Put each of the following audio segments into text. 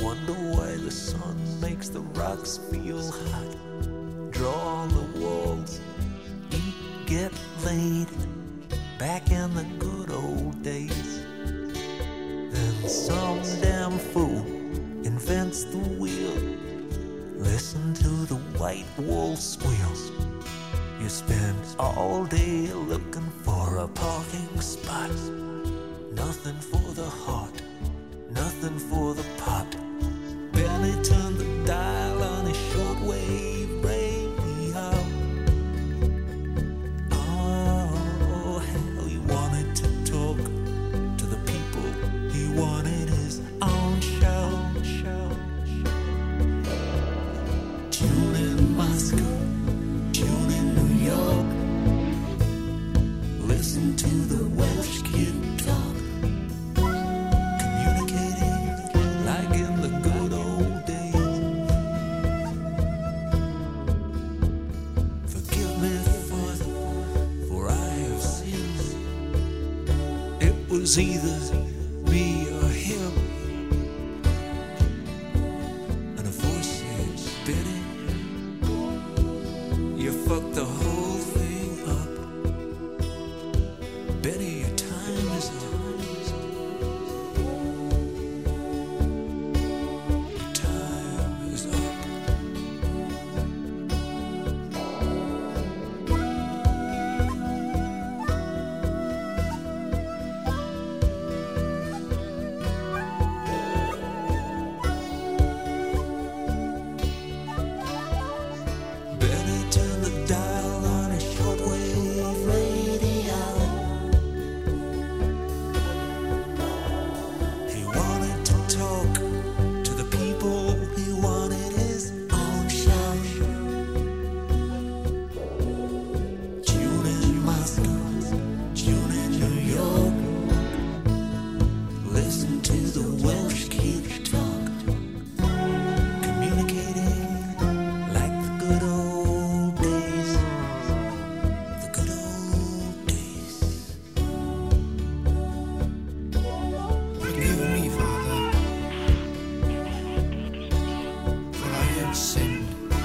Wonder why the sun makes the rocks feel hot. Draw on the walls, eat, get laid, back in the good old days. Then some damn fool invents the wheel. Listen to the white wool squeal. You spend all day looking for a parking spot. Nothing for the heart, nothing for the pot. Barely turned the dial on his shortwave radio. Oh, hell, he wanted to talk to the people. He wanted his own show. Tune in Moscow, tune in New York. Listen to the Welsh kid talk. Communicating like in the good old days. Forgive me, Father, for I have sinned. It was either me or him. And a voice said, Betty, you fucked the whole thing up. Betty, your time is up. Your time is up. Betty turned the dial on his shortwave radio. He wanted to talk to the people. He wanted his own show. Tune in Moscow, tune in New York. Listen to the Welsh kid talk. Communicating like the good old days. The good old days. Forgive me, Father, for I have sinned.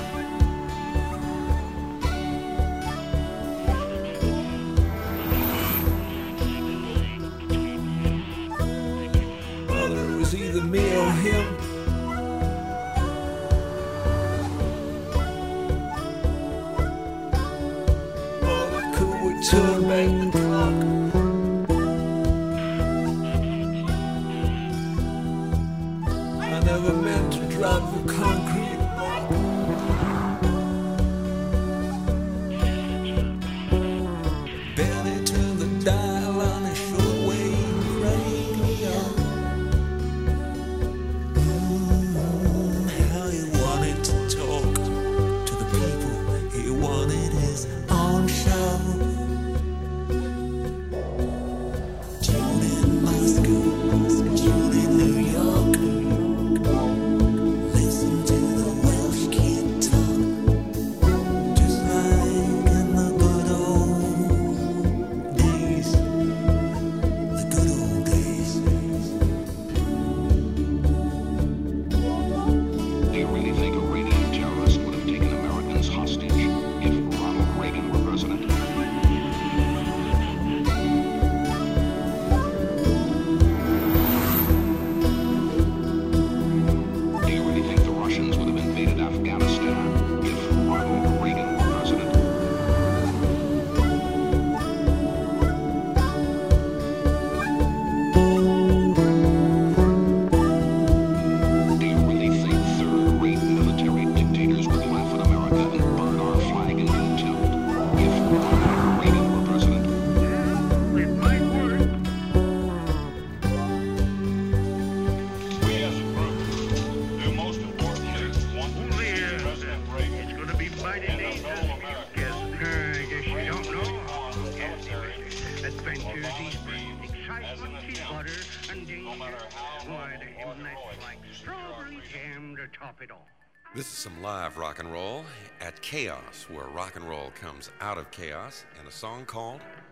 Father, it was either me or him. All it could would turn back the clock. I never meant to drive the concrete block. Barely turned the dial on his shortwave radio. How he wanted to talk to the people. He wanted his own show. Tune in Moscow, tune in New York. Listen to the Welsh kid talk. Just like in the good old days. The good old days. Do you really think a Iranian terrorist would have taken Americans hostage if Ronald Reagan were president? Do you really think the Russians would have invaded Afghanistan if Ronald Reagan were president? Do you really think third-rate military dictators would laugh at America and burn our flag in contempt if Ronald Reagan were president? It might work. We as a group do most importantly want to Only see President Reagan it's going to be mighty and late. our fellow Americans I guess you don't know. Yes, military adventures, these as an excitement, tea adult, butter, and danger. no matter how Why, the noble or hymn that's heroic like we are strawberry freedom. jam to top it all. This is some live rock and roll at Chaos, where rock and roll comes out of chaos, in a song called